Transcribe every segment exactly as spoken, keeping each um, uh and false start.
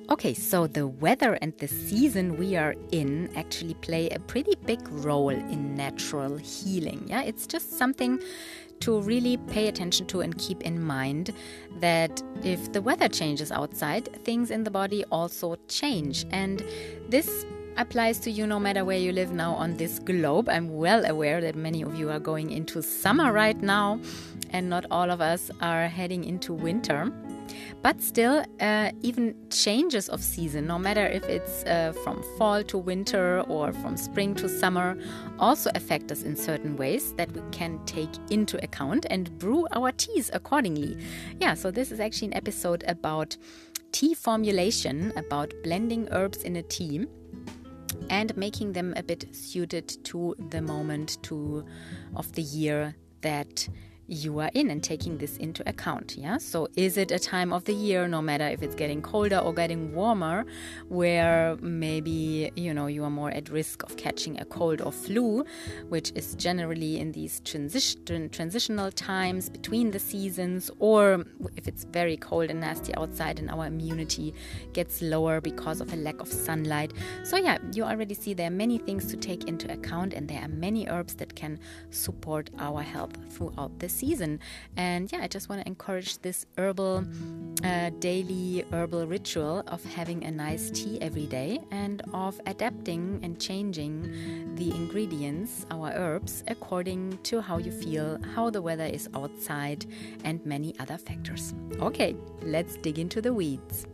Okay, so the weather and the season we are in actually play a pretty big role in natural healing. Yeah, it's just something to really pay attention to and keep in mind that if the weather changes outside, things in the body also change. And this applies to you no matter where you live now on this globe. I'm well aware that many of you are going into summer right now, and not all of us are heading into winter. But still, uh, even changes of season, no matter if it's uh, from fall to winter or from spring to summer, also affect us in certain ways that we can take into account and brew our teas accordingly. Yeah, so this is actually an episode about tea formulation, about blending herbs in a tea and making them a bit suited to the moment to of the year that you are in, and taking this into account. Yeah, so is it a time of the year, no matter if it's getting colder or getting warmer, where maybe you know you are more at risk of catching a cold or flu, which is generally in these transition transitional times between the seasons, or if it's very cold and nasty outside and our immunity gets lower because of a lack of sunlight. So yeah, you already see there are many things to take into account, and there are many herbs that can support our health throughout the season. And yeah, I just want to encourage this herbal uh, daily herbal ritual of having a nice tea every day and of adapting and changing the ingredients, our herbs, according to how you feel, how the weather is outside, and many other factors. Okay, let's dig into the weeds.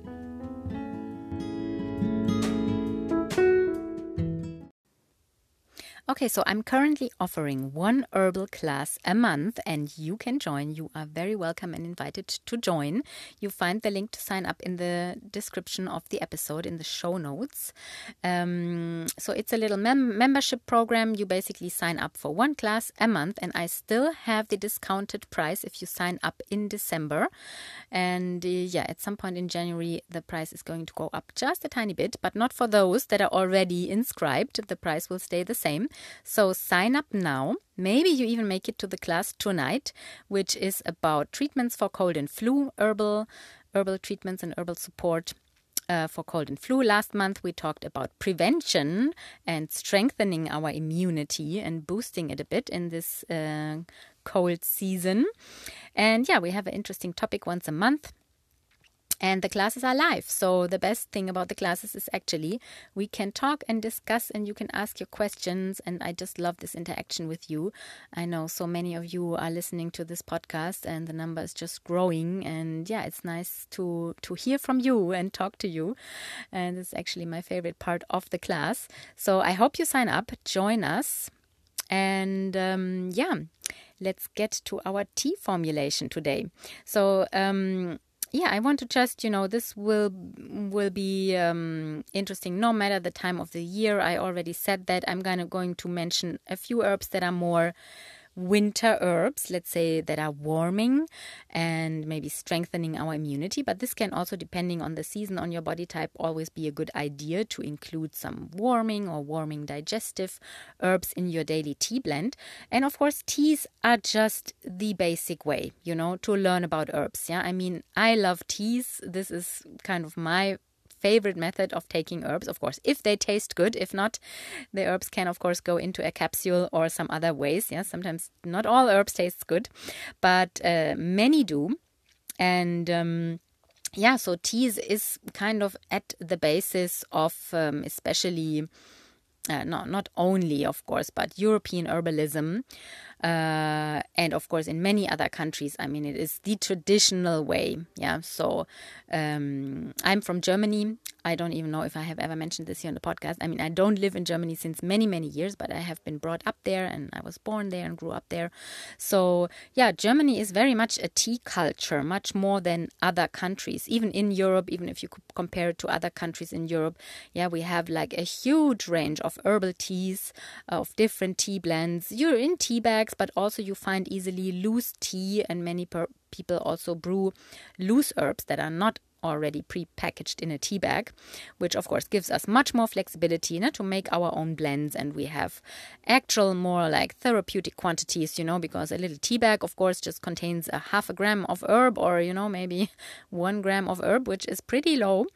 Okay, so I'm currently offering one herbal class a month, and you can join. You are very welcome and invited to join. You find the link to sign up in the description of the episode, in the show notes. Um, so it's a little mem- membership program. You basically sign up for one class a month, and I still have the discounted price if you sign up in December. And uh, yeah, at some point in January, the price is going to go up just a tiny bit, but not for those that are already inscribed. The price will stay the same. So sign up now. Maybe you even make it to the class tonight, which is about treatments for cold and flu, herbal, herbal treatments and herbal support uh, for cold and flu. Last month we talked about prevention and strengthening our immunity and boosting it a bit in this uh, cold season. And yeah, we have an interesting topic once a month. And the classes are live. So the best thing about the classes is actually we can talk and discuss, and you can ask your questions. And I just love this interaction with you. I know so many of you are listening to this podcast, and the number is just growing. And yeah, it's nice to, to hear from you and talk to you. And it's actually my favorite part of the class. So I hope you sign up, join us. And um, yeah, let's get to our tea formulation today. So, um, Yeah, I want to just, you know, this will will be um, interesting no matter the time of the year. I already said that I'm gonna, going to mention a few herbs that are more winter herbs, let's say, that are warming and maybe strengthening our immunity. But this can also, depending on the season, on your body type, always be a good idea to include some warming or warming digestive herbs in your daily tea blend. And of course, teas are just the basic way, you know, to learn about herbs. Yeah, I mean, I love teas. This is kind of my favorite method of taking herbs, of course, if they taste good. If not, the herbs can, of course, go into a capsule or some other ways. Yeah, sometimes not all herbs taste good, but uh, many do. And um, yeah, so teas is kind of at the basis of um, especially, uh, not, not only, of course, but European herbalism. Uh, and of course, in many other countries, I mean, it is the traditional way. Yeah. So um, I'm from Germany. I don't even know if I have ever mentioned this here on the podcast. I mean, I don't live in Germany since many, many years, but I have been brought up there, and I was born there and grew up there. So yeah, Germany is very much a tea culture, much more than other countries. Even in Europe, even if you could compare it to other countries in Europe, yeah, we have like a huge range of herbal teas, of different tea blends. You're in tea bags, but also you find easily loose tea, and many per- people also brew loose herbs that are not already pre-packaged in a tea bag, which of course gives us much more flexibility, you know, to make our own blends. And we have actual more like therapeutic quantities, you know, because a little tea bag of course just contains a half a gram of herb, or, you know, maybe one gram of herb, which is pretty low.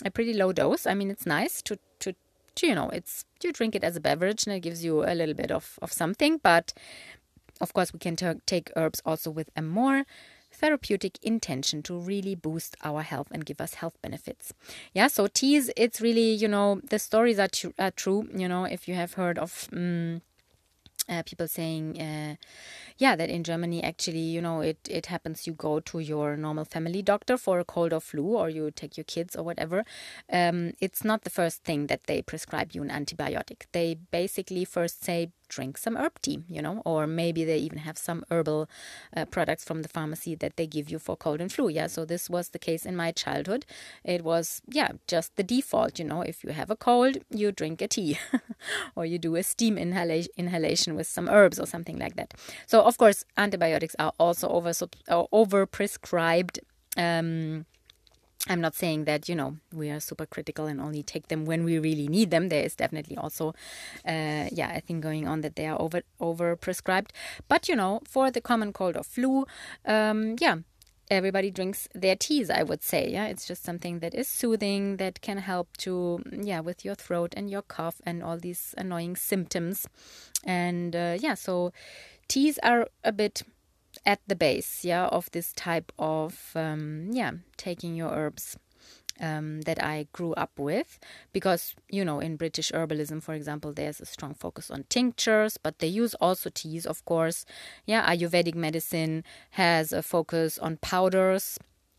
a pretty low dose. I mean, it's nice to, to, to, you know, it's you drink it as a beverage and it gives you a little bit of, of something. But of course, we can t- take herbs also with a more therapeutic intention to really boost our health and give us health benefits. Yeah, so teas, it's really, you know, the stories are, tr- are true. You know, if you have heard of um, uh, people saying, uh, yeah, that in Germany, actually, you know, it, it happens you go to your normal family doctor for a cold or flu, or you take your kids or whatever. Um, it's not the first thing that they prescribe you an antibiotic. They basically first say, drink some herb tea, you know, or maybe they even have some herbal uh, products from the pharmacy that they give you for cold and flu. Yeah, so this was the case in my childhood. It was, yeah, just the default, you know, if you have a cold, you drink a tea or you do a steam inhala- inhalation with some herbs or something like that. So, of course, antibiotics are also over, uh, over prescribed. Um, I'm not saying that, you know, we are super critical and only take them when we really need them. There is definitely also, uh, yeah, a thing going on that they are over over prescribed. But, you know, for the common cold or flu, um, yeah, everybody drinks their teas, I would say. Yeah, it's just something that is soothing, that can help to, yeah, with your throat and your cough and all these annoying symptoms. And, uh, yeah, so teas are a bit at the base, yeah, of this type of, um, yeah, taking your herbs um, that I grew up with. Because, you know, in British herbalism, for example, there's a strong focus on tinctures, but they use also teas, of course. Yeah, Ayurvedic medicine has a focus on powders,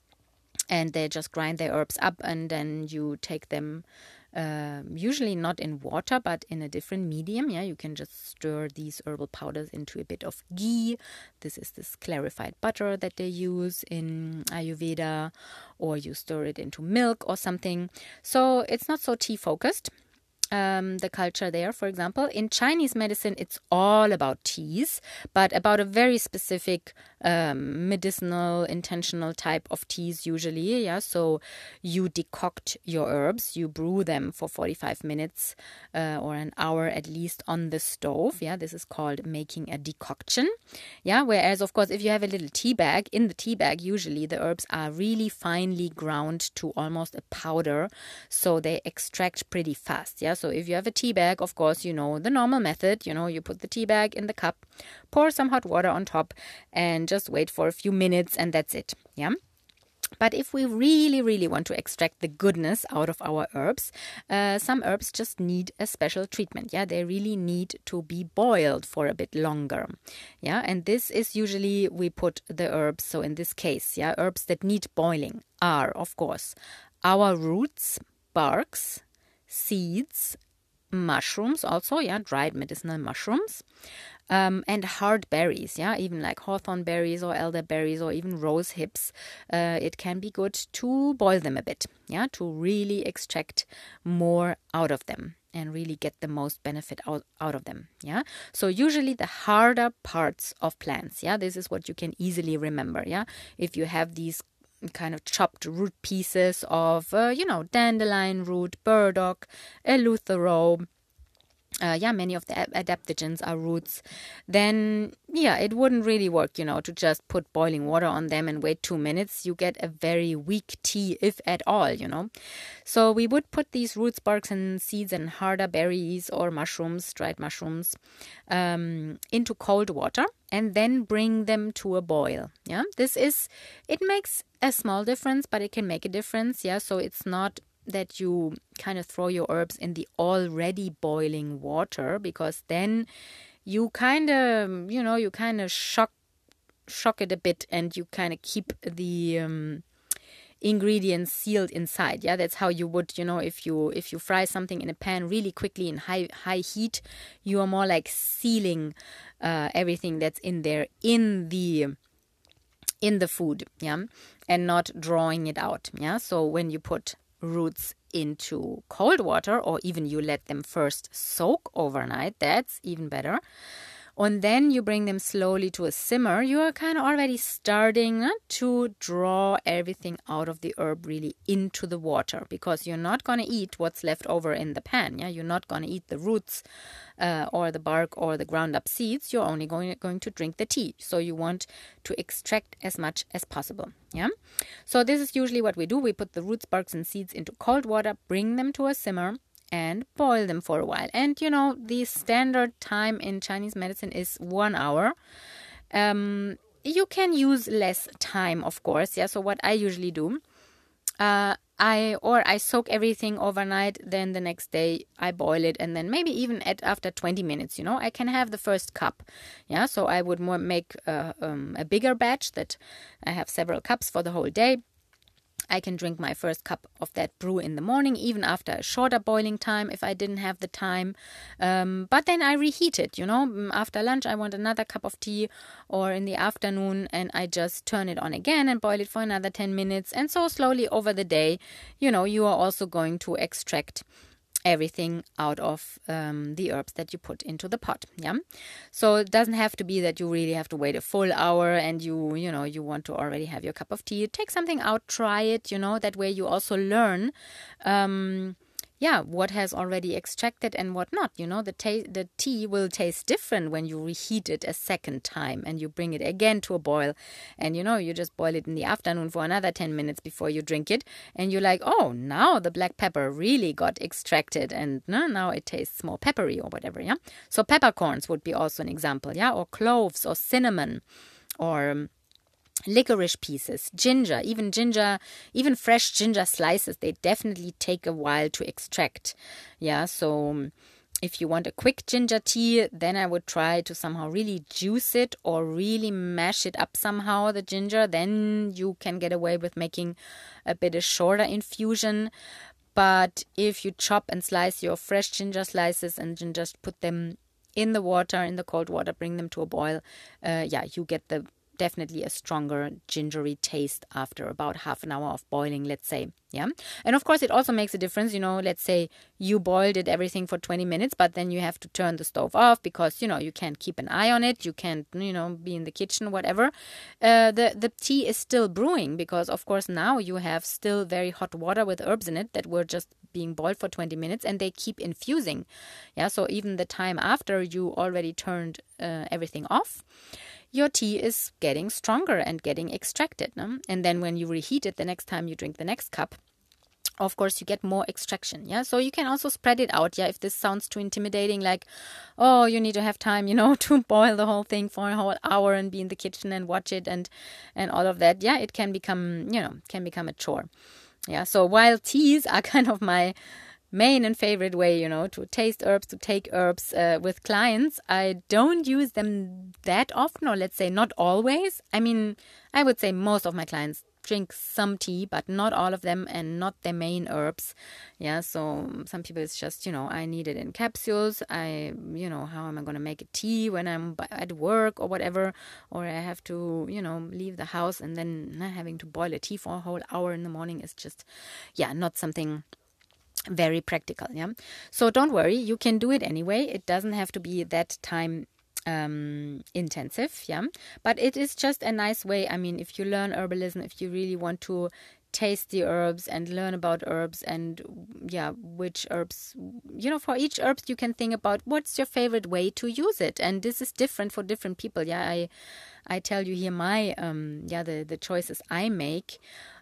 and they just grind their herbs up and then you take them Uh, usually not in water, but in a different medium. Yeah, you can just stir these herbal powders into a bit of ghee. This is this clarified butter that they use in Ayurveda, or you stir it into milk or something. So it's not so tea focused. Um, the culture there, for example. In Chinese medicine, it's all about teas, but about a very specific um, medicinal, intentional type of teas usually. Yeah, so you decoct your herbs, you brew them for forty-five minutes uh, or an hour at least on the stove. Yeah, this is called making a decoction. Yeah, whereas of course, if you have a little tea bag, in the tea bag, usually the herbs are really finely ground to almost a powder, so they extract pretty fast. Yeah. So if you have a tea bag, of course, you know the normal method. You know, you put the tea bag in the cup, pour some hot water on top, and just wait for a few minutes, and that's it. Yeah. But if we really, really want to extract the goodness out of our herbs, uh, some herbs just need a special treatment. Yeah, they really need to be boiled for a bit longer. Yeah, and this is usually we put the herbs. So in this case, yeah, herbs that need boiling are, of course, our roots, barks, seeds, mushrooms also, yeah, dried medicinal mushrooms, um, and hard berries, yeah, even like hawthorn berries or elderberries or even rose hips. Uh, it can be good to boil them a bit, yeah, to really extract more out of them and really get the most benefit out, out of them, yeah. So usually the harder parts of plants, yeah, this is what you can easily remember, yeah. If you have these kind of chopped root pieces of, uh, you know, dandelion root, burdock, eleuthero, uh, yeah, many of the adaptogens are roots, then, yeah, it wouldn't really work, you know, to just put boiling water on them and wait two minutes. You get a very weak tea, if at all, you know. So we would put these roots, barks, and seeds and harder berries or mushrooms, dried mushrooms, um, into cold water and then bring them to a boil. Yeah, this is, it makes a small difference, but it can make a difference. Yeah, so it's not that you kind of throw your herbs in the already boiling water, because then you kind of, you know, you kind of shock shock it a bit and you kind of keep the um, ingredients sealed inside. Yeah, that's how you would, you know, if you if you fry something in a pan really quickly in high high heat, you are more like sealing uh, everything that's in there in the in the food, yeah, and not drawing it out. Yeah, so when you put roots into cold water, or even you let them first soak overnight, that's even better. And then you bring them slowly to a simmer. You are kind of already starting to draw everything out of the herb really into the water, because you're not going to eat what's left over in the pan. Yeah, you're not going to eat the roots uh, or the bark or the ground up seeds. You're only going, going to drink the tea. So you want to extract as much as possible. Yeah. So this is usually what we do. We put the roots, barks and seeds into cold water, bring them to a simmer, and boil them for a while. And, you know, the standard time in Chinese medicine is one hour. Um, you can use less time, of course. Yeah. So what I usually do, uh, I or I soak everything overnight. Then the next day I boil it, and then maybe even at after twenty minutes, you know, I can have the first cup. Yeah. So I would more make uh, um, a bigger batch that I have several cups for the whole day. I can drink my first cup of that brew in the morning, even after a shorter boiling time if I didn't have the time. Um, but then I reheat it, you know. After lunch, I want another cup of tea, or in the afternoon, and I just turn it on again and boil it for another ten minutes. And so slowly over the day, you know, you are also going to extract everything out of um, the herbs that you put into the pot. Yeah. So it doesn't have to be that you really have to wait a full hour and you, you know, you want to already have your cup of tea. Take something out, try it, you know, that way you also learn, um, yeah, what has already extracted and what not. You know, the, ta- the tea will taste different when you reheat it a second time and you bring it again to a boil. And, you know, you just boil it in the afternoon for another ten minutes before you drink it. And you're like, oh, now the black pepper really got extracted and no, now it tastes more peppery or whatever, yeah? So peppercorns would be also an example, yeah? Or cloves or cinnamon or Um, licorice pieces, ginger, even ginger, even fresh ginger slices, they definitely take a while to extract. Yeah, so if you want a quick ginger tea, then I would try to somehow really juice it or really mash it up somehow, the ginger. Then you can get away with making a bit of shorter infusion. But if you chop and slice your fresh ginger slices and just put them in the water, in the cold water, bring them to a boil, uh, yeah, you get the definitely a stronger gingery taste after about half an hour of boiling, let's say. Yeah. And of course, it also makes a difference. You know, let's say you boiled it everything for twenty minutes, but then you have to turn the stove off because, you know, you can't keep an eye on it. You can't, you know, be in the kitchen, whatever. Uh, the, the tea is still brewing because, of course, now you have still very hot water with herbs in it that were just being boiled for twenty minutes and they keep infusing. Yeah. So even the time after you already turned uh, everything off, your tea is getting stronger and getting extracted. No? And then when you reheat it the next time you drink the next cup, of course, you get more extraction. Yeah. So you can also spread it out. Yeah. If this sounds too intimidating, like, oh, you need to have time, you know, to boil the whole thing for a whole hour and be in the kitchen and watch it and, and all of that. Yeah. It can become, you know, can become a chore. Yeah. So while teas are kind of my main and favorite way, you know, to taste herbs, to take herbs uh, with clients, I don't use them that often, or let's say not always. I mean, I would say most of my clients drink some tea, but not all of them and not their main herbs. Yeah, so some people it's just, you know, I need it in capsules. I, you know, how am I going to make a tea when I'm at work or whatever? Or I have to, you know, leave the house and then having to boil a tea for a whole hour in the morning is just, yeah, not something very practical. Yeah. So don't worry, you can do it anyway. It doesn't have to be that time um, intensive. Yeah. But it is just a nice way. I mean, if you learn herbalism, if you really want to taste the herbs and learn about herbs and yeah, which herbs, you know, for each herbs you can think about what's your favorite way to use it. And this is different for different people. Yeah. I, I tell you here my, um, yeah, the, the choices I make.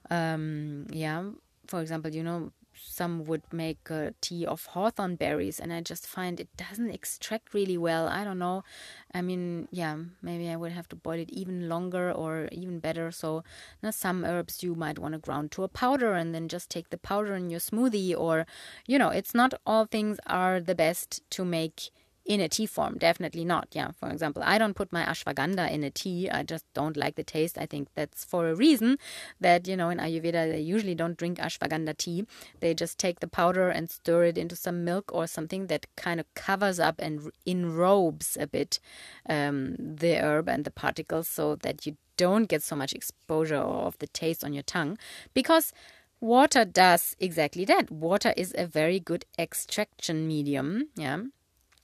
Um, yeah. For example, you know, some would make a tea of hawthorn berries, and I just find it doesn't extract really well. I don't know. I mean, yeah, maybe I would have to boil it even longer or even better. So, you know, some herbs you might want to ground to a powder and then just take the powder in your smoothie. Or, you know, it's not all things are the best to make in a tea form. Definitely not. Yeah. For example, I don't put my ashwagandha in a tea. I just don't like the taste. I think that's for a reason that, you know, in Ayurveda, they usually don't drink ashwagandha tea. They just take the powder and stir it into some milk or something that kind of covers up and enrobes a bit um, the herb and the particles so that you don't get so much exposure of the taste on your tongue, because water does exactly that. Water is a very good extraction medium. Yeah.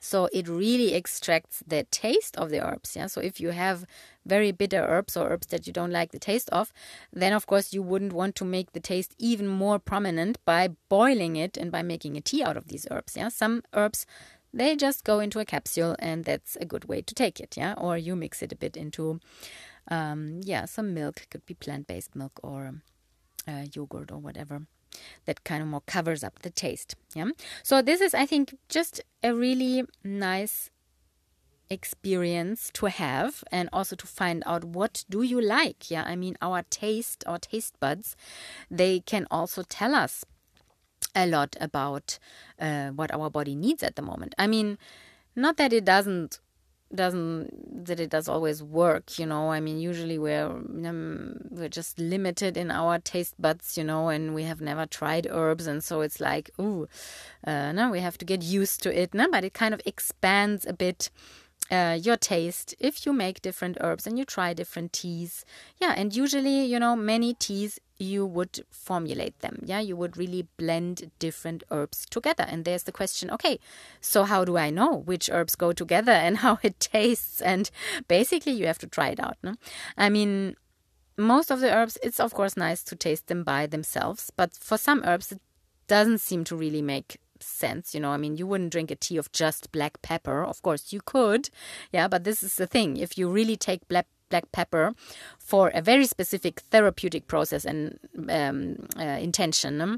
So it really extracts the taste of the herbs. Yeah. So if you have very bitter herbs or herbs that you don't like the taste of, then of course you wouldn't want to make the taste even more prominent by boiling it and by making a tea out of these herbs. Yeah. Some herbs, they just go into a capsule, and that's a good way to take it. Yeah. Or you mix it a bit into, um, yeah, some milk. It could be plant-based milk or uh, yogurt or whatever. That kind of more covers up the taste. Yeah. So this is, I think, just a really nice experience to have, and also to find out what do you like. Yeah. I mean, our taste, our taste buds, they can also tell us a lot about uh, what our body needs at the moment. I mean, not that it doesn't doesn't that it does always work, you know. I mean, usually we're um, we're just limited in our taste buds, you know, and we have never tried herbs, and so it's like, ooh, uh, no, we have to get used to it, no? But it kind of expands a bit uh, your taste if you make different herbs and you try different teas. Yeah, and usually, you know, many teas you would formulate them. Yeah, you would really blend different herbs together. And there's the question, okay, so how do I know which herbs go together and how it tastes? And basically you have to try it out. No? I mean, most of the herbs, it's of course nice to taste them by themselves, but for some herbs it doesn't seem to really make sense. You know, I mean, you wouldn't drink a tea of just black pepper. Of course you could, yeah, but this is the thing. If you really take black black pepper for a very specific therapeutic process and um, uh, intention, um,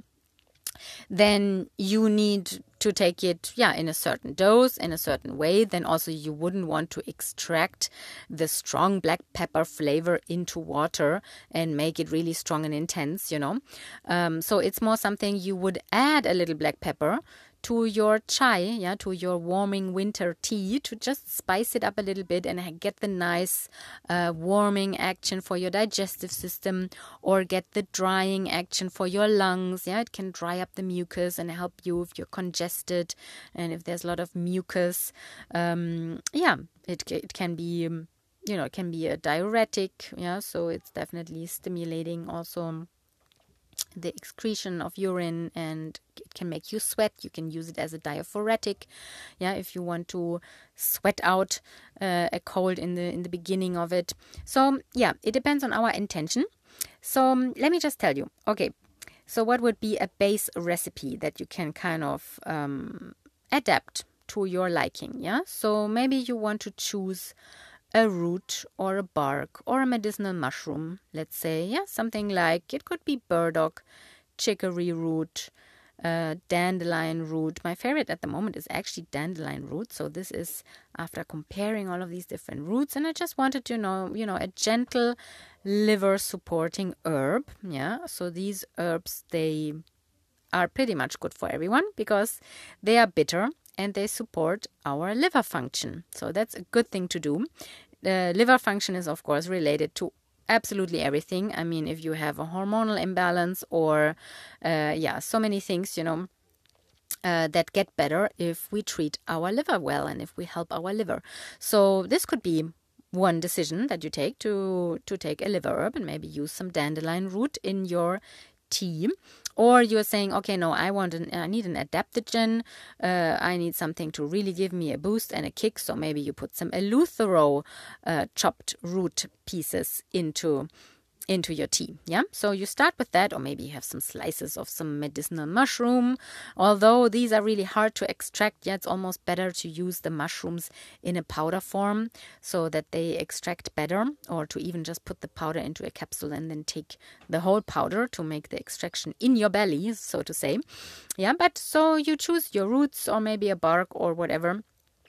then you need to take it, yeah, in a certain dose, in a certain way. Then also you wouldn't want to extract the strong black pepper flavor into water and make it really strong and intense, you know. Um, so it's more something you would add a little black pepper to your chai, yeah, to your warming winter tea, to just spice it up a little bit and get the nice uh, warming action for your digestive system, or get the drying action for your lungs. Yeah, it can dry up the mucus and help you if you're congested and if there's a lot of mucus. Um, yeah, it it can be, um, you know, it can be a diuretic. Yeah, so it's definitely stimulating also the excretion of urine, and it can make you sweat. You can use it as a diaphoretic, yeah, if you want to sweat out uh, a cold in the in the beginning of it. So yeah, it depends on our intention. So um, let me just tell you. Okay, so what would be a base recipe that you can kind of um, adapt to your liking? Yeah, so maybe you want to choose a root or a bark or a medicinal mushroom, let's say, yeah, something like, it could be burdock, chicory root, uh, dandelion root. My favorite at the moment is actually dandelion root. So this is after comparing all of these different roots, and I just wanted to know, you know, a gentle liver supporting herb. Yeah, so these herbs, they are pretty much good for everyone because they are bitter and they support our liver function. So that's a good thing to do. The liver function is, of course, related to absolutely everything. I mean, if you have a hormonal imbalance or, uh, yeah, so many things, you know, uh, that get better if we treat our liver well and if we help our liver. So this could be one decision that you take to, to take a liver herb and maybe use some dandelion root in your tea. Or you're saying, okay, no, I want an, I need an adaptogen. Uh, I need something to really give me a boost and a kick. So maybe you put some eleuthero uh, chopped root pieces into into your tea. Yeah, so you start with that, or maybe you have some slices of some medicinal mushroom. Although these are really hard to extract, yeah, it's almost better to use the mushrooms in a powder form so that they extract better, or to even just put the powder into a capsule and then take the whole powder to make the extraction in your belly, so to say. Yeah, but so you choose your roots or maybe a bark or whatever.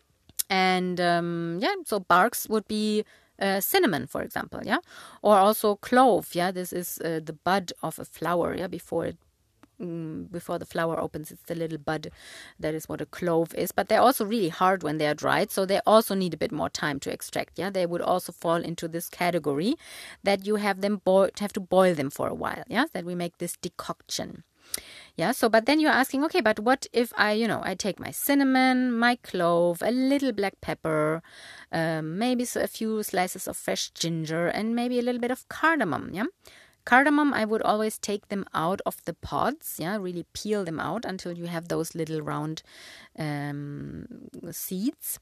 And um, yeah, so barks would be Uh, cinnamon, for example, yeah, or also clove. Yeah, this is uh, the bud of a flower. Yeah, before it, mm, before the flower opens, it's the little bud. That is what a clove is. But they're also really hard when they are dried, so they also need a bit more time to extract. Yeah, they would also fall into this category that you have them boil, have to boil them for a while. Yeah, that we make this decoction. Yeah, so, but then you're asking, okay, but what if I, you know, I take my cinnamon, my clove, a little black pepper, um, maybe a few slices of fresh ginger, and maybe a little bit of cardamom, yeah? Cardamom, I would always take them out of the pods, yeah, really peel them out until you have those little round um, seeds.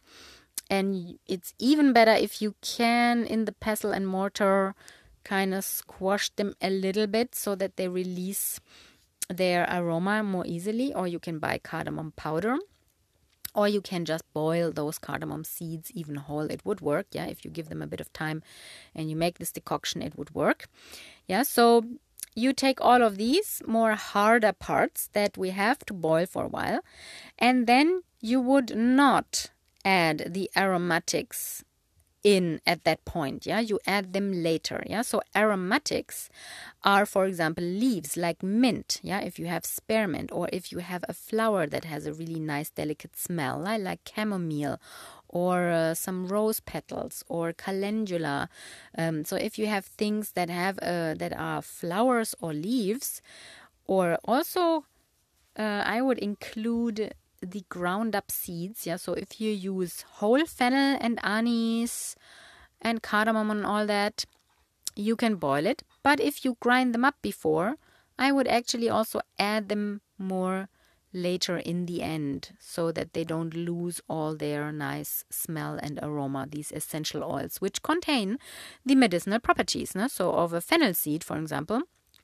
And it's even better if you can, in the pestle and mortar, kind of squash them a little bit so that they release their aroma more easily. Or you can buy cardamom powder. Or you can just boil those cardamom seeds even whole. It would work, yeah. If you give them a bit of time and you make this decoction, it would work. Yeah, so you take all of these more harder parts that we have to boil for a while. And then you would not add the aromatics in at that point, yeah. You add them later, yeah. So aromatics are, for example, leaves like mint, yeah. If you have spearmint, or if you have a flower that has a really nice, delicate smell, like, like chamomile, or uh, some rose petals, or calendula. Um, so if you have things that have uh, that are flowers or leaves, or also uh, I would include the ground up seeds, yeah. So if you use whole fennel and anise and cardamom and all that, you can boil it. But if you grind them up before, I would actually also add them more later in the end, so that they don't lose all their nice smell and aroma, these essential oils, which contain the medicinal properties, no? So of a fennel seed, for example,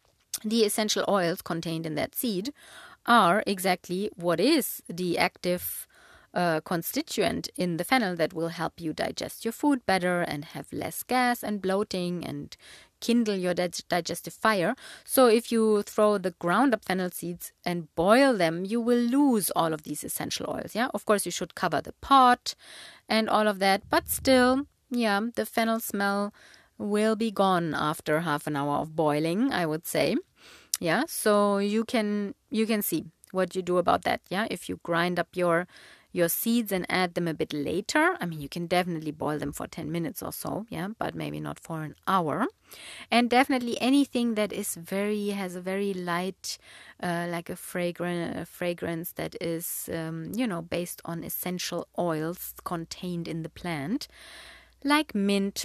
the essential oils contained in that seed are exactly what is the active uh, constituent in the fennel that will help you digest your food better and have less gas and bloating and kindle your dig- digestive fire. So if you throw the ground up fennel seeds and boil them, you will lose all of these essential oils. Yeah, of course you should cover the pot and all of that, but still, yeah, the fennel smell will be gone after half an hour of boiling, I would say. Yeah, so you can you can see what you do about that. Yeah, if you grind up your your seeds and add them a bit later, I mean, you can definitely boil them for ten minutes or so. Yeah, but maybe not for an hour. And definitely anything that is very has a very light, uh, like a fragrant a fragrance that is um, you know based on essential oils contained in the plant, like mint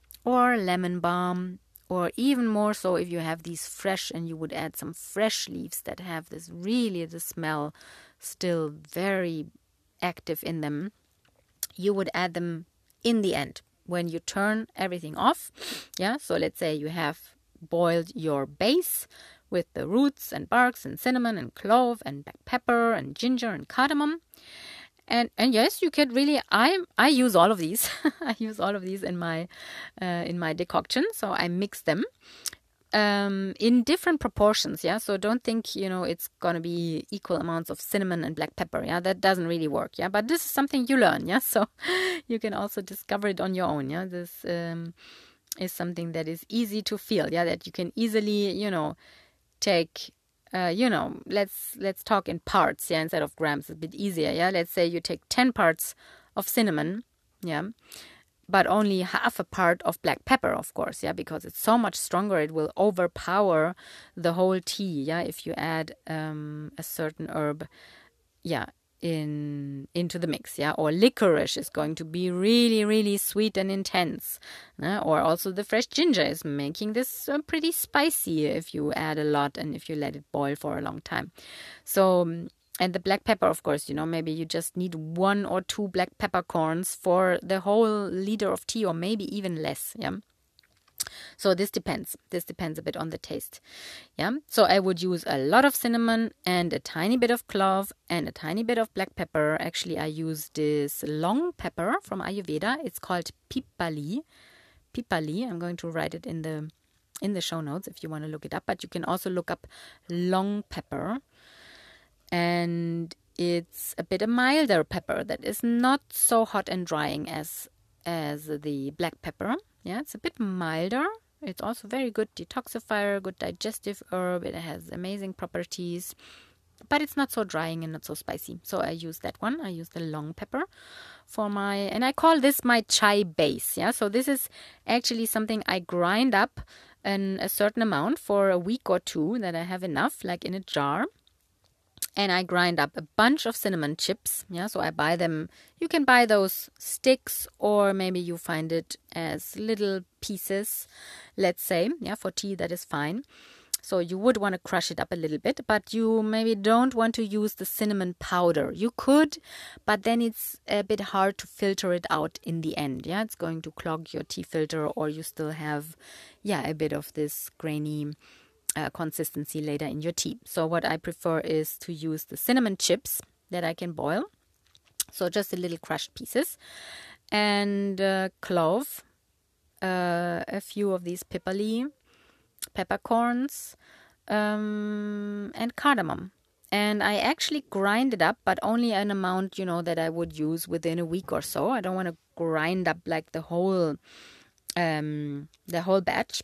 or lemon balm. Or even more so if you have these fresh, and you would add some fresh leaves that have this really, the smell still very active in them. You would add them in the end when you turn everything off. Yeah, so let's say you have boiled your base with the roots and barks and cinnamon and clove and black pepper and ginger and cardamom. And and yes, you can really. I I use all of these. I use all of these in my uh, in my decoction. So I mix them um, in different proportions. Yeah. So don't think you know it's gonna be equal amounts of cinnamon and black pepper. Yeah, that doesn't really work. Yeah, but this is something you learn. Yeah, so you can also discover it on your own. Yeah, this um, is something that is easy to feel. Yeah, that you can easily you know take. Uh, you know, let's let's talk in parts, yeah, instead of grams. It's a bit easier, yeah. Let's say you take ten parts of cinnamon, yeah, but only half a part of black pepper, of course, yeah, because it's so much stronger. It will overpower the whole tea, yeah, if you add um, a certain herb, yeah, in into the mix, yeah. Or licorice is going to be really, really sweet and intense. Uh, or also the fresh ginger is making this uh, pretty spicy if you add a lot and if you let it boil for a long time. So, and the black pepper, of course, you know, maybe you just need one or two black peppercorns for the whole liter of tea, or maybe even less, yeah. So this depends. This depends a bit on the taste. Yeah. So I would use a lot of cinnamon and a tiny bit of clove and a tiny bit of black pepper. Actually, I use this long pepper from Ayurveda. It's called Pipali. Pipali. I'm going to write it in the in the show notes if you want to look it up. But you can also look up long pepper. And it's a bit a milder pepper that is not so hot and drying as as the black pepper. Yeah, it's a bit milder. It's also very good detoxifier, good digestive herb. It has amazing properties, but it's not so drying and not so spicy. So I use that one. I use the long pepper for my, and I call this my chai base. Yeah, so this is actually something I grind up in a certain amount for a week or two that I have enough, like in a jar. And I grind up a bunch of cinnamon chips. Yeah, so I buy them. You can buy those sticks, or maybe you find it as little pieces, let's say. Yeah, for tea, that is fine. So you would want to crush it up a little bit, but you maybe don't want to use the cinnamon powder. You could, but then it's a bit hard to filter it out in the end. Yeah, it's going to clog your tea filter, or you still have, yeah, a bit of this grainy Uh, consistency later in your tea. So what I prefer is to use the cinnamon chips that I can boil. So just a little crushed pieces. And uh, clove, uh, a few of these pipperly, peppercorns, um, and cardamom. And I actually grind it up, but only an amount, you know, that I would use within a week or so. I don't want to grind up like the whole, um, the whole batch.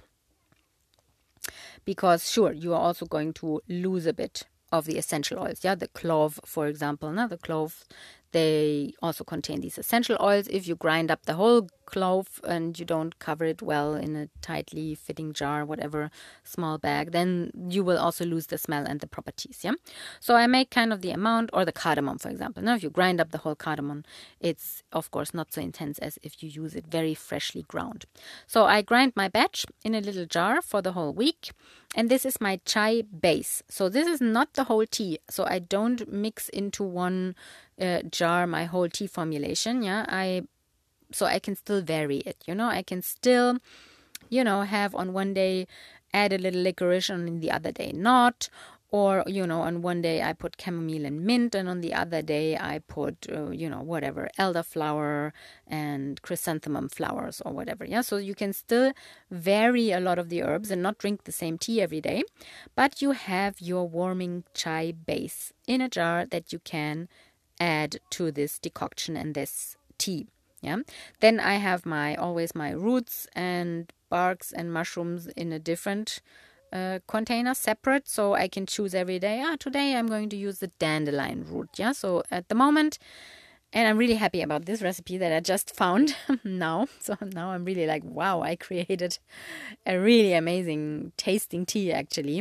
Because sure, you are also going to lose a bit of the essential oils. Yeah, the clove, for example, no? the clove, they also contain these essential oils. If you grind up the whole clove and you don't cover it well in a tightly fitting jar, whatever, small bag, then you will also lose the smell and the properties. Yeah, so I make kind of the amount, or the cardamom, for example. Now, if you grind up the whole cardamom, it's of course not so intense as if you use it very freshly ground. So I grind my batch in a little jar for the whole week. And this is my chai base. So this is not the whole tea. So I don't mix into one uh, jar my whole tea formulation. Yeah, I so I can still vary it. You know, I can still, you know, have on one day add a little licorice, and on the other day not. Or, you know, on one day I put chamomile and mint, and on the other day I put, uh, you know, whatever, elderflower and chrysanthemum flowers or whatever. Yeah, so you can still vary a lot of the herbs and not drink the same tea every day. But you have your warming chai base in a jar that you can add to this decoction and this tea. Yeah, then I have my always my roots and barks and mushrooms in a different Uh, container separate, so I can choose every day. Ah, today I'm going to use the dandelion root. Yeah, so at the moment, and I'm really happy about this recipe that I just found now. So now I'm really like, wow, I created a really amazing tasting tea actually.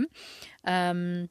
Um,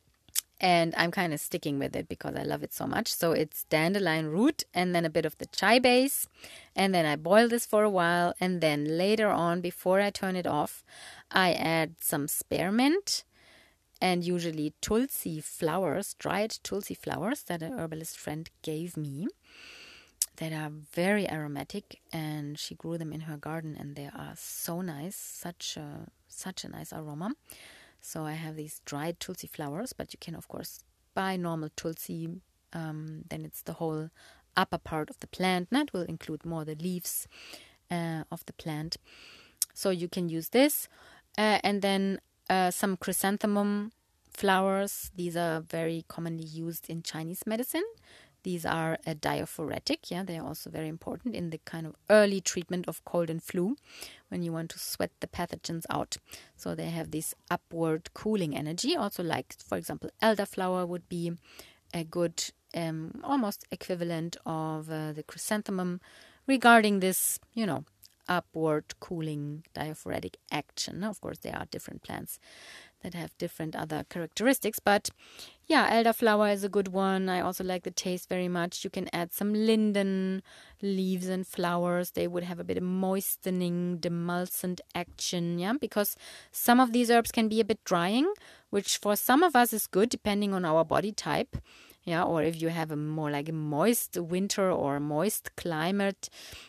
and I'm kind of sticking with it because I love it so much. So it's dandelion root and then a bit of the chai base. And then I boil this for a while. And then later on, before I turn it off, I add some spearmint and usually tulsi flowers, dried tulsi flowers that an herbalist friend gave me, that are very aromatic, and she grew them in her garden and they are so nice, such a, such a nice aroma. So I have these dried tulsi flowers, but you can of course buy normal tulsi, um, then it's the whole upper part of the plant. That will include more the leaves uh, of the plant. So you can use this. Uh, and then uh, some chrysanthemum flowers. These are very commonly used in Chinese medicine. These are a diaphoretic. Yeah, they are also very important in the kind of early treatment of cold and flu when you want to sweat the pathogens out. So they have this upward cooling energy. Also, like, for example, elderflower would be a good um, almost equivalent of uh, the chrysanthemum regarding this, you know, upward cooling diaphoretic action. Of course, there are different plants that have different other characteristics, but yeah, elderflower is a good one. I also like the taste very much. You can add some linden leaves and flowers. They would have a bit of moistening, demulcent action, yeah, because some of these herbs can be a bit drying, which for some of us is good depending on our body type. Yeah, or if you have a more like a moist winter or moist climate,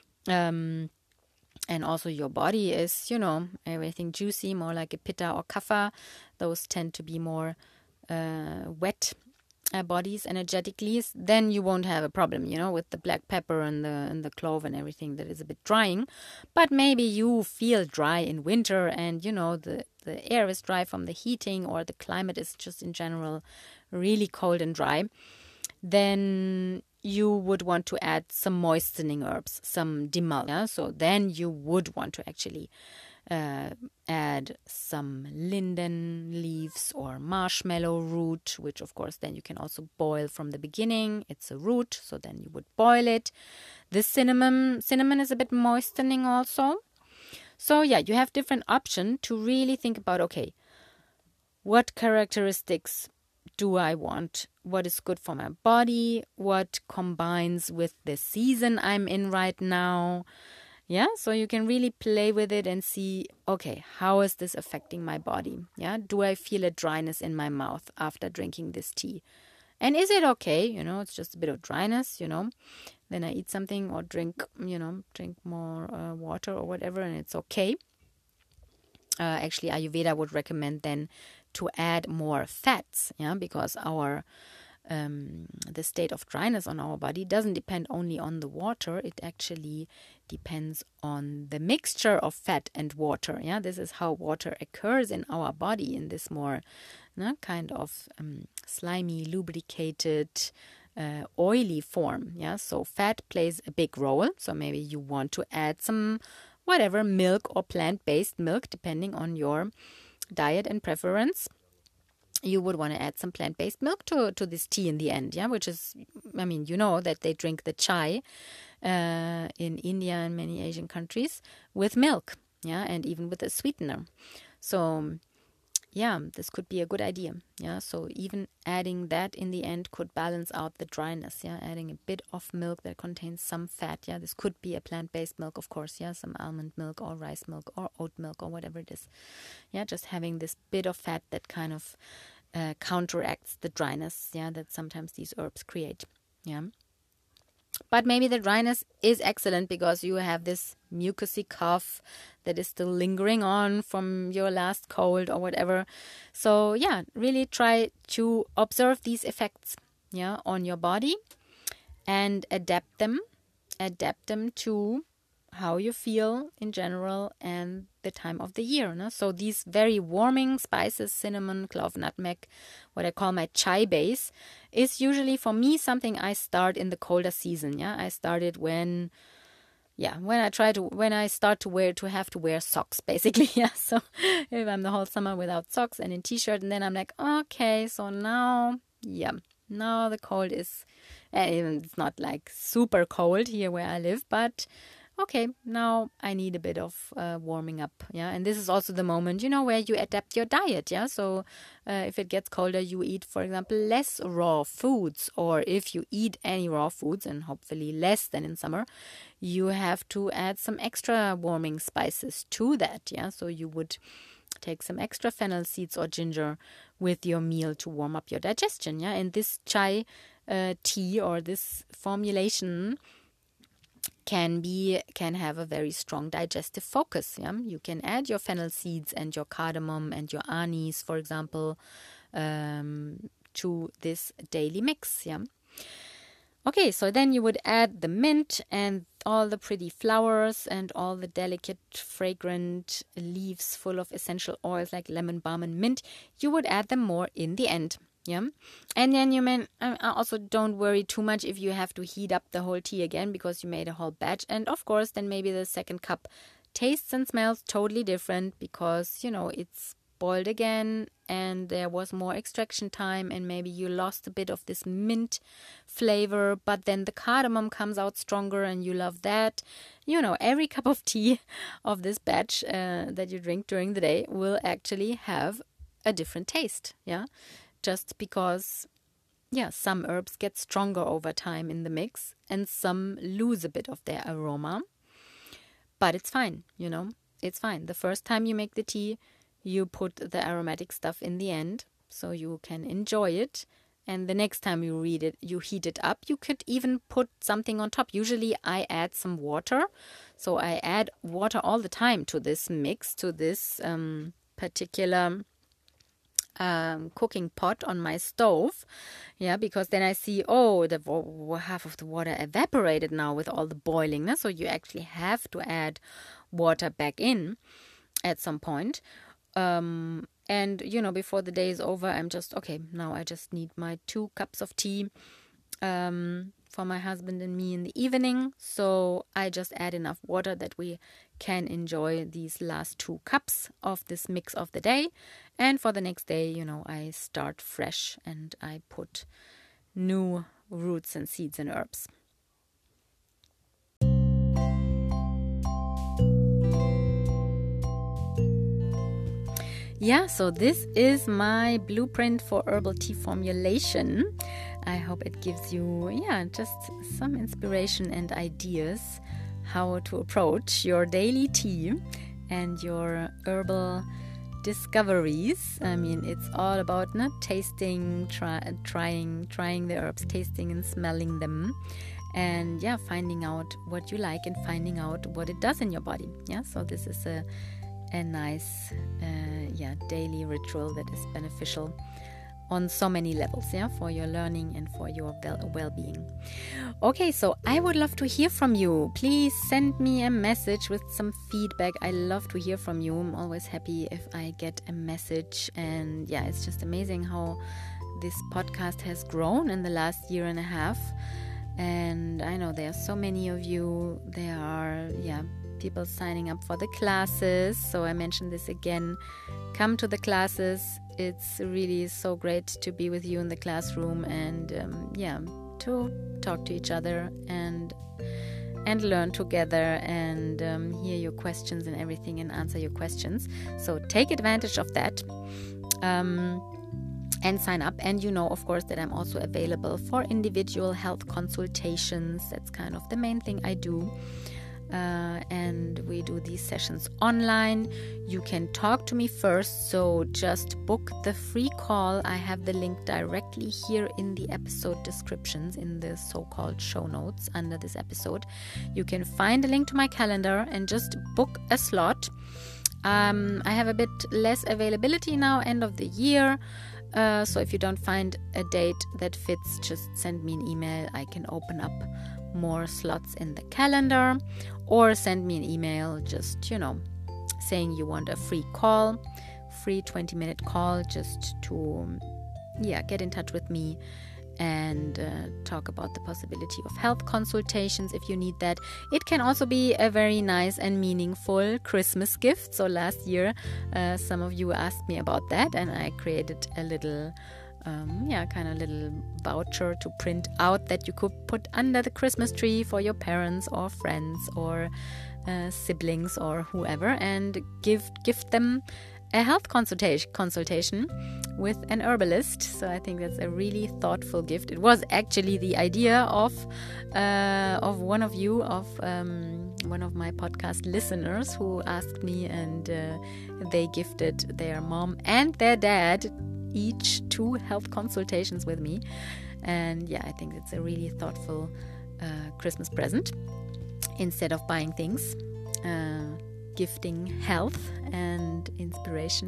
um, and also your body is, you know, everything juicy, more like a pitta or kapha. Those tend to be more uh, wet uh, bodies energetically. Then you won't have a problem, you know, with the black pepper and the and the clove and everything that is a bit drying. But maybe you feel dry in winter and, you know, the, the air is dry from the heating, or the climate is just in general really cold and dry. Then you would want to add some moistening herbs, some demulcent. Yeah? So then you would want to actually uh, add some linden leaves or marshmallow root, which of course then you can also boil from the beginning. It's a root, so then you would boil it. The cinnamon, cinnamon is a bit moistening also. So yeah, you have different options to really think about, okay, what characteristics do I want what is good for my body, what combines with the season I'm in right now. Yeah, so you can really play with it and see, okay, how is this affecting my body? Yeah, do I feel a dryness in my mouth after drinking this tea? And is it okay? You know, it's just a bit of dryness, you know. Then I eat something or drink, you know, drink more uh, water or whatever, and it's okay. Uh, actually, Ayurveda would recommend then to add more fats, yeah, because our um, the state of dryness on our body doesn't depend only on the water. It actually depends on the mixture of fat and water. Yeah, this is how water occurs in our body in this more no, kind of um, slimy, lubricated, uh, oily form. Yeah, so fat plays a big role. So maybe you want to add some whatever milk or plant-based milk, depending on your diet and preference. You would want to add some plant-based milk to, to this tea in the end, yeah, which is, I mean, you know that they drink the chai uh, in India and many Asian countries with milk, yeah, and even with a sweetener. So, yeah, this could be a good idea, yeah. So even adding that in the end could balance out the dryness, yeah. Adding a bit of milk that contains some fat, yeah. This could be a plant-based milk, of course, yeah. Some almond milk or rice milk or oat milk or whatever it is, yeah. Just having this bit of fat that kind of uh, counteracts the dryness, yeah, that sometimes these herbs create, yeah. But maybe the dryness is excellent because you have this mucousy cough that is still lingering on from your last cold or whatever. So yeah, really try to observe these effects, yeah, on your body and adapt them, adapt them to how you feel in general and the time of the year. No? So these very warming spices, cinnamon, clove, nutmeg, what I call my chai base, is usually for me something I start in the colder season. Yeah, I started when, yeah, when I try to, when I start to wear, to have to wear socks, basically. Yeah, so if I'm the whole summer without socks and in t-shirt, and then I'm like, okay, so now, yeah, now the cold is, and it's not like super cold here where I live, but okay, now I need a bit of uh, warming up, yeah. And this is also the moment, you know, where you adapt your diet, yeah. So uh, if it gets colder, you eat, for example, less raw foods. Or if you eat any raw foods, and hopefully less than in summer, you have to add some extra warming spices to that, yeah. So you would take some extra fennel seeds or ginger with your meal to warm up your digestion, yeah. And this chai uh, tea or this formulation can be can have a very strong digestive focus. Yeah, you can add your fennel seeds and your cardamom and your anise, for example, um, to this daily mix. Yeah. Okay, so then you would add the mint and all the pretty flowers and all the delicate, fragrant leaves full of essential oils like lemon balm and mint. You would add them more in the end. Yeah, and then you may uh, also don't worry too much if you have to heat up the whole tea again because you made a whole batch. And of course, then maybe the second cup tastes and smells totally different because, you know, it's boiled again and there was more extraction time and maybe you lost a bit of this mint flavor, but then the cardamom comes out stronger and you love that. You know, every cup of tea of this batch uh, that you drink during the day will actually have a different taste. Yeah. Just because, yeah, some herbs get stronger over time in the mix and some lose a bit of their aroma. But it's fine, you know, it's fine. The first time you make the tea, you put the aromatic stuff in the end so you can enjoy it. And the next time you read it, you heat it up. You could even put something on top. Usually I add some water. So I add water all the time to this mix, to this um, particular Um, cooking pot on my stove, yeah, because then I see, oh, the half of the water evaporated now with all the boiling, no? So you actually have to add water back in at some point. Um, and, you know, before the day is over, I'm just, okay, now I just need my two cups of tea um, for my husband and me in the evening. So I just add enough water that we can enjoy these last two cups of this mix of the day. And for the next day, you know, I start fresh and I put new roots and seeds and herbs. yeah, so this is my blueprint for herbal tea formulation. I hope it gives you, yeah, just some inspiration and ideas how to approach your daily tea and your herbal discoveries. I mean, it's all about not tasting, try, trying, trying the herbs, tasting and smelling them, and yeah, finding out what you like and finding out what it does in your body. Yeah, so this is a a nice, uh, yeah, daily ritual that is beneficial on so many levels, yeah, for your learning and for your well-being. Okay, so I would love to hear from you. Please send me a message with some feedback. I love to hear from you. I'm always happy if I get a message. And yeah, it's just amazing how this podcast has grown in the last year and a half. And I know there are so many of you. There are, yeah, people signing up for the classes. So I mentioned this again. Come to the classes. It's really so great to be with you in the classroom and um, yeah, to talk to each other and and learn together and um, hear your questions and everything and answer your questions. So take advantage of that um, and sign up. And you know, of course, that I'm also available for individual health consultations. That's kind of the main thing I do. Uh, and we do these sessions online. You can talk to me first, so just book the free call. I have the link directly here in the episode descriptions, in the so-called show notes under this episode. You can find a link to my calendar and just book a slot. Um, I have a bit less availability now, end of the year. Uh, so if you don't find a date that fits, just send me an email. I can open up more slots in the calendar, or send me an email, just, you know, saying you want a free call, free twenty minute call, just to, yeah, get in touch with me and uh, talk about the possibility of health consultations if you need that. It can also be a very nice and meaningful Christmas gift. So last year, uh, some of you asked me about that, and I created a little Um, yeah, kind of little voucher to print out that you could put under the Christmas tree for your parents or friends or uh, siblings or whoever, and give gift them a health consultation consultation with an herbalist. So I think that's a really thoughtful gift. It was actually the idea of uh, of one of you, of um, one of my podcast listeners, who asked me, and uh, they gifted their mom and their dad each two health consultations with me. And yeah, I think it's a really thoughtful uh, Christmas present. Instead of buying things, uh, gifting health and inspiration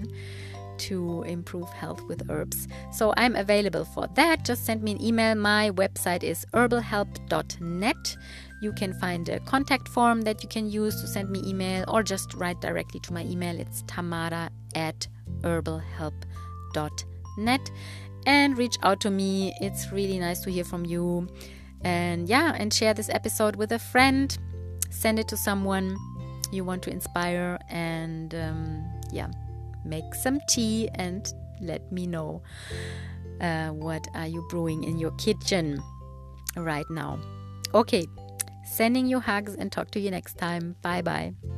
to improve health with herbs. So I'm available for that. Just send me an email. My website is herbal help dot net. You can find a contact form that you can use to send me email, or just write directly to my email. It's tamara at herbal help dot net, and reach out to me. It's really nice to hear from you. And yeah, and share this episode with a friend. Send it to someone you want to inspire, and um, yeah, make some tea and let me know uh, what are you brewing in your kitchen right now. Okay, sending you hugs and talk to you next time. Bye bye.